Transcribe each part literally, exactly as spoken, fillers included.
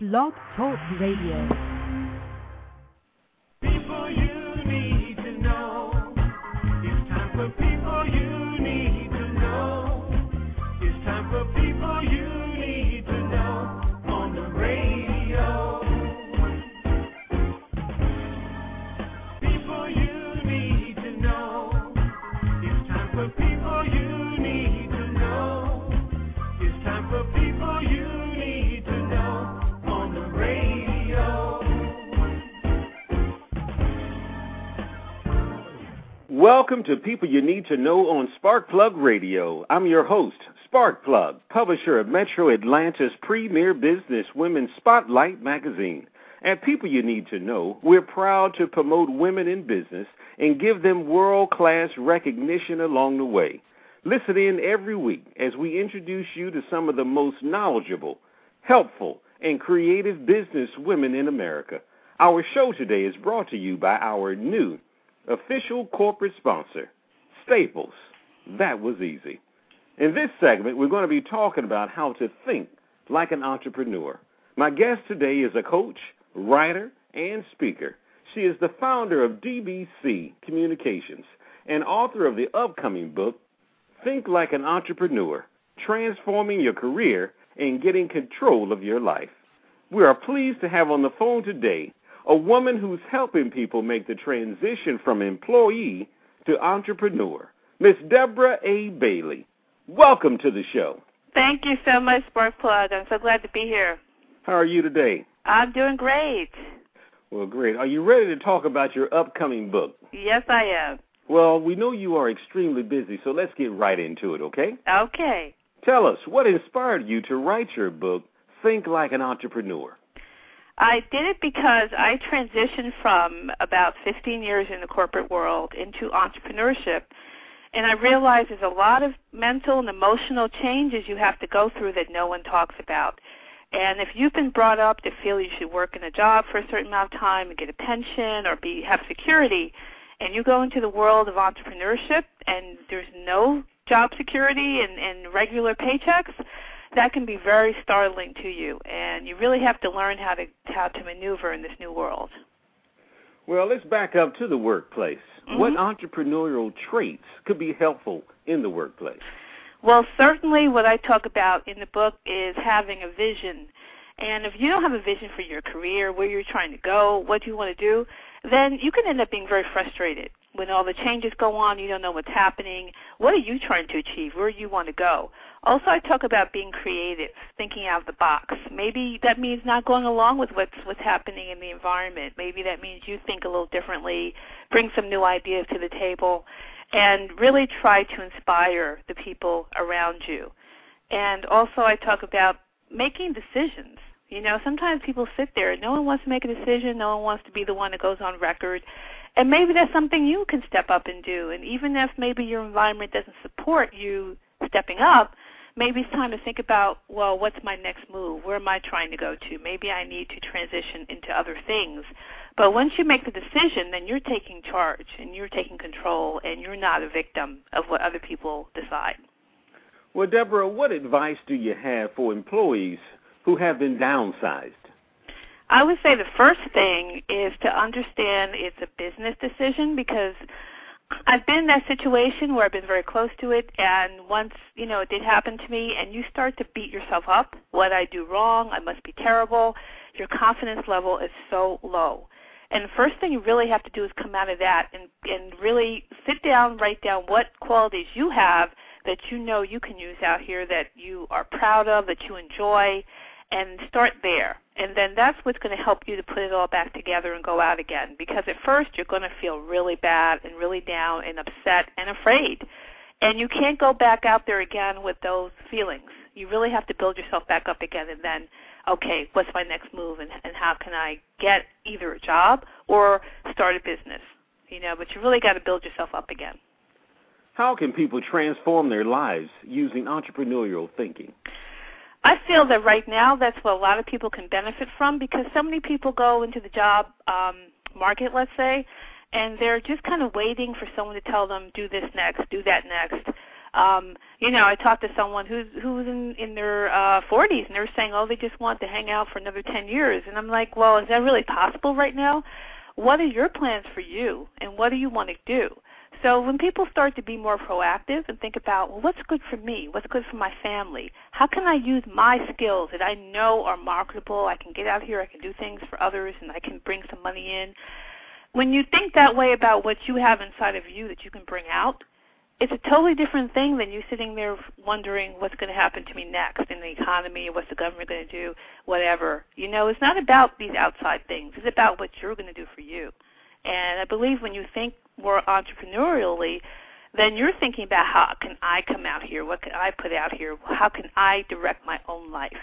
Blog Talk Radio. People you need to know. It's time for people you need to know. It's time for people you need to know on the radio. People you need to know. It's time for people you need to know. It's time for people you need to know. Welcome to People You Need to Know on Sparkplug Radio. I'm your host, Sparkplug, publisher of Metro Atlanta's premier business women's Spotlight magazine. At People You Need to Know, we're proud to promote women in business and give them world-class recognition along the way. Listen in every week as we introduce you to some of the most knowledgeable, helpful, and creative business women in America. Our show today is brought to you by our new official corporate sponsor, Staples. That was easy. In this segment, we're going to be talking about how to think like an entrepreneur. My guest today is a coach, writer, and speaker. She is the founder of D B C Communications and author of the upcoming book, Think Like an Entrepreneur, Transforming Your Career and Getting Control of Your Life. We are pleased to have on the phone today a woman who's helping people make the transition from employee to entrepreneur, Miss Deborah A. Bailey. Welcome to the show. Thank you so much, Sparkplug. I'm so glad to be here. How are you today? I'm doing great. Well, great. Are you ready to talk about your upcoming book? Yes, I am. Well, we know you are extremely busy, so let's get right into it, okay? Okay. Tell us, what inspired you to write your book, Think Like an Entrepreneur? I did it because I transitioned from about fifteen years in the corporate world into entrepreneurship, and I realized there's a lot of mental and emotional changes you have to go through that no one talks about. And if you've been brought up to feel you should work in a job for a certain amount of time and get a pension or be have security, and you go into the world of entrepreneurship and there's no job security and, and regular paychecks, that can be very startling to you, and you really have to learn how to how to maneuver in this new world. Well, let's back up to the workplace. Mm-hmm. What entrepreneurial traits could be helpful in the workplace? Well, certainly what I talk about in the book is having a vision. And if you don't have a vision for your career, where you're trying to go, what you want to do, then you can end up being very frustrated. When all the changes go on, you don't know what's happening. What are you trying to achieve? Where do you want to go? Also, I talk about being creative, thinking out of the box. Maybe that means not going along with what's, what's happening in the environment. Maybe that means you think a little differently, bring some new ideas to the table, and really try to inspire the people around you. And also, I talk about making decisions. You know, sometimes people sit there, no one wants to make a decision, no one wants to be the one that goes on record. And maybe that's something you can step up and do. And even if maybe your environment doesn't support you stepping up, maybe it's time to think about, well, what's my next move? Where am I trying to go to? Maybe I need to transition into other things. But once you make the decision, then you're taking charge and you're taking control and you're not a victim of what other people decide. Well, Deborah, what advice do you have for employees who have been downsized? I would say the first thing is to understand it's a business decision, because I've been in that situation where I've been very close to it, and once, you know, it did happen to me, and you start to beat yourself up. What I do wrong, I must be terrible. Your confidence level is so low. And the first thing you really have to do is come out of that and, and really sit down, write down what qualities you have that you know you can use out here, that you are proud of, that you enjoy, and start there. And then that's what's going to help you to put it all back together and go out again. Because at first you're going to feel really bad and really down and upset and afraid. And you can't go back out there again with those feelings. You really have to build yourself back up again and then, okay, what's my next move and, and how can I get either a job or start a business? You know, but you really got to build yourself up again. How can people transform their lives using entrepreneurial thinking? I feel that right now that's what a lot of people can benefit from, because so many people go into the job um, market, let's say, and they're just kind of waiting for someone to tell them, do this next, do that next. Um, you know, I talked to someone who's who was in, in their uh, forties, and they were saying, oh, they just want to hang out for another ten years. And I'm like, well, is that really possible right now? What are your plans for you, and what do you want to do? So when people start to be more proactive and think about, well, what's good for me? What's good for my family? How can I use my skills that I know are marketable? I can get out here, I can do things for others, and I can bring some money in. When you think that way about what you have inside of you that you can bring out, it's a totally different thing than you sitting there wondering what's going to happen to me next in the economy, what's the government going to do, whatever. You know, it's not about these outside things. It's about what you're going to do for you. And I believe when you think more entrepreneurially, then you're thinking about how can I come out here, what can I put out here, how can I direct my own life.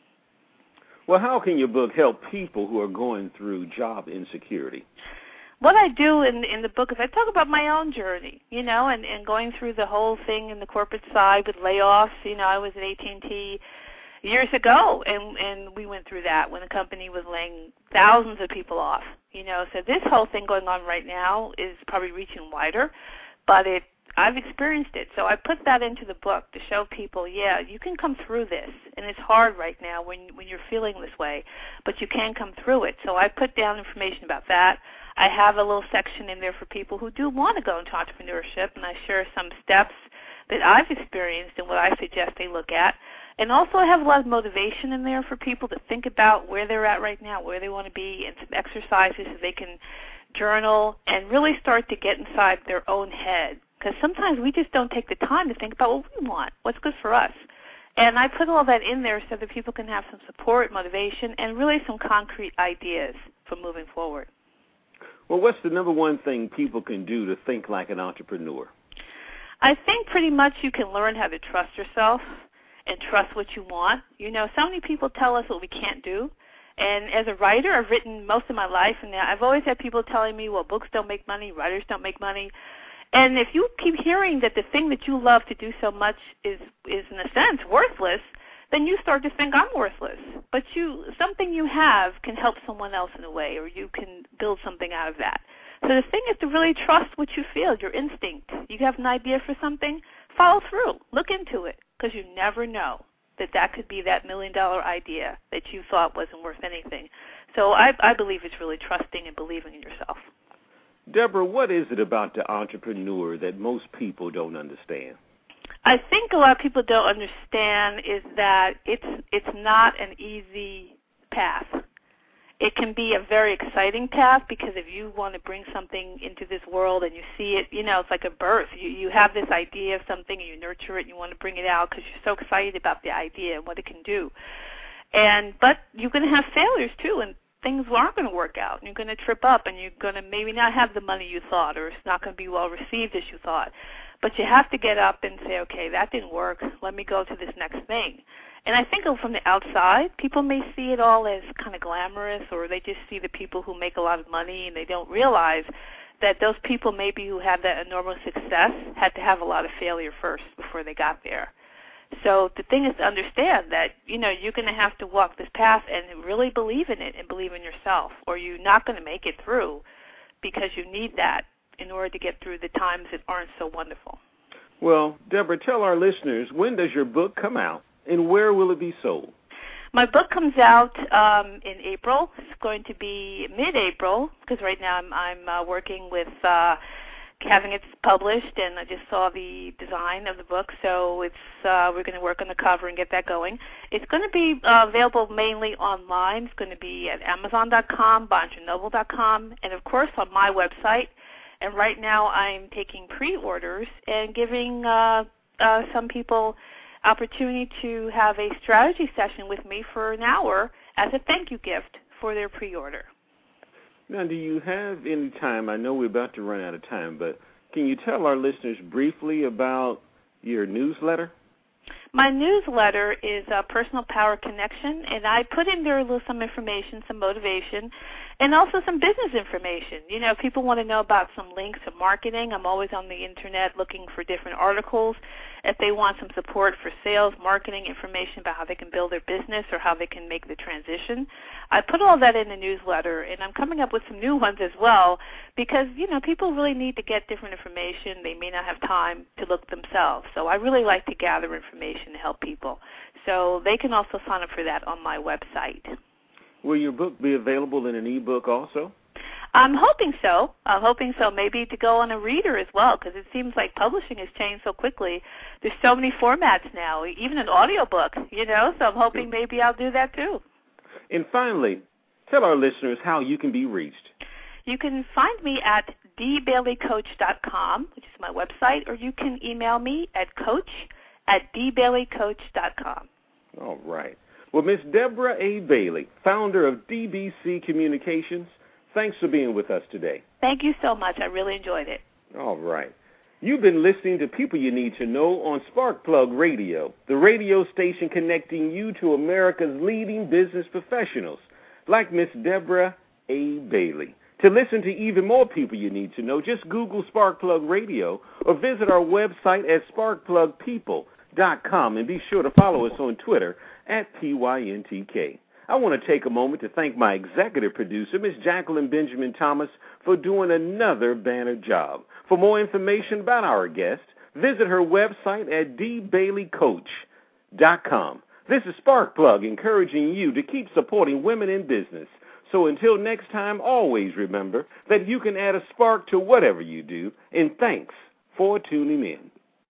Well, how can your book help people who are going through job insecurity? What I do in in the book is I talk about my own journey, you know, and, and going through the whole thing in the corporate side with layoffs. You know, I was at A T and T years ago, and, and we went through that when the company was laying thousands of people off. You know, so this whole thing going on right now is probably reaching wider, but it I've experienced it. So I put that into the book to show people, yeah, you can come through this, and it's hard right now when when you're feeling this way, but you can come through it. So I put down information about that. I have a little section in there for people who do want to go into entrepreneurship, and I share some steps that I've experienced and what I suggest they look at. And also I have a lot of motivation in there for people to think about where they're at right now, where they want to be, and some exercises so they can journal and really start to get inside their own head. Because sometimes we just don't take the time to think about what we want, what's good for us. And I put all that in there so that people can have some support, motivation, and really some concrete ideas for moving forward. Well, what's the number one thing people can do to think like an entrepreneur? I think pretty much you can learn how to trust yourself and trust what you want. You know, so many people tell us what we can't do. And as a writer, I've written most of my life, and I've always had people telling me, well, books don't make money, writers don't make money. And if you keep hearing that the thing that you love to do so much is, is in a sense, worthless, then you start to think I'm worthless. But you, something you have can help someone else in a way, or you can build something out of that. So the thing is to really trust what you feel, your instinct. You have an idea for something, follow through, look into it, because you never know that that could be that million-dollar idea that you thought wasn't worth anything. So I, I believe it's really trusting and believing in yourself. Deborah, what is it about the entrepreneur that most people don't understand? I think a lot of people don't understand is that it's it's not an easy path. It can be a very exciting path because if you want to bring something into this world and you see it, you know, it's like a birth. You you have this idea of something and you nurture it and you want to bring it out because you're so excited about the idea and what it can do. And but you're going to have failures too, and things aren't going to work out, and you're going to trip up, and you're going to maybe not have the money you thought, or it's not going to be well received as you thought. But you have to get up and say, okay, that didn't work. Let me go to this next thing. And I think from the outside, people may see it all as kind of glamorous, or they just see the people who make a lot of money, and they don't realize that those people maybe who have that enormous success had to have a lot of failure first before they got there. So the thing is to understand that, you know, you're going to have to walk this path and really believe in it and believe in yourself, or you're not going to make it through because you need that in order to get through the times that aren't so wonderful. Well, Deborah, tell our listeners, when does your book come out, and where will it be sold? My book comes out um, in April. It's going to be mid-April because right now I'm, I'm uh, working with uh, having it published, and I just saw the design of the book, so it's uh, we're going to work on the cover and get that going. It's going to be uh, available mainly online. It's going to be at Amazon dot com, Barnes and Noble dot com, and, of course, on my website. And right now I'm taking pre-orders and giving uh, uh, some people opportunity to have a strategy session with me for an hour as a thank you gift for their pre-order. Now, do you have any time? I know we're about to run out of time, but can you tell our listeners briefly about your newsletter? My newsletter is uh, Personal Power Connection, and I put in there a little some information, some motivation, and also some business information. You know, if people want to know about some links to marketing, I'm always on the Internet looking for different articles. If they want some support for sales, marketing, information about how they can build their business or how they can make the transition, I put all that in the newsletter, and I'm coming up with some new ones as well because, you know, people really need to get different information. They may not have time to look themselves. So I really like to gather information to help people. So they can also sign up for that on my website. Will your book be available in an e-book also? I'm hoping so. I'm hoping so, maybe to go on a reader as well, because it seems like publishing has changed so quickly. There's so many formats now, even an audiobook, you know, so I'm hoping maybe I'll do that too. And finally, tell our listeners how you can be reached. You can find me at d bailey coach dot com, which is my website, or you can email me at coach at d bailey coach dot com. All right. Well, Miss Deborah A. Bailey, founder of D B C Communications, thanks for being with us today. Thank you so much. I really enjoyed it. All right. You've been listening to People You Need to Know on Sparkplug Radio, the radio station connecting you to America's leading business professionals, like Miss Deborah A. Bailey. To listen to even more People You Need to Know, just Google Sparkplug Radio or visit our website at sparkplug people dot com, and be sure to follow us on Twitter at P Y N T K. I want to take a moment to thank my executive producer, Miss Jacqueline Benjamin Thomas, for doing another banner job. For more information about our guest, visit her website at d bailey coach dot com. This is Sparkplug, encouraging you to keep supporting women in business. So until next time, always remember that you can add a spark to whatever you do, and thanks for tuning in.